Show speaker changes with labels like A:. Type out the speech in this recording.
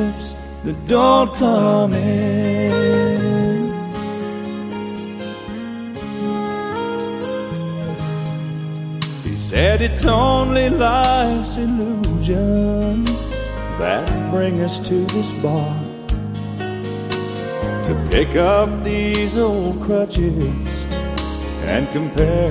A: friendships that don't come in. He said it's only life's illusions that bring us to this bar, to pick up these old crutches and compare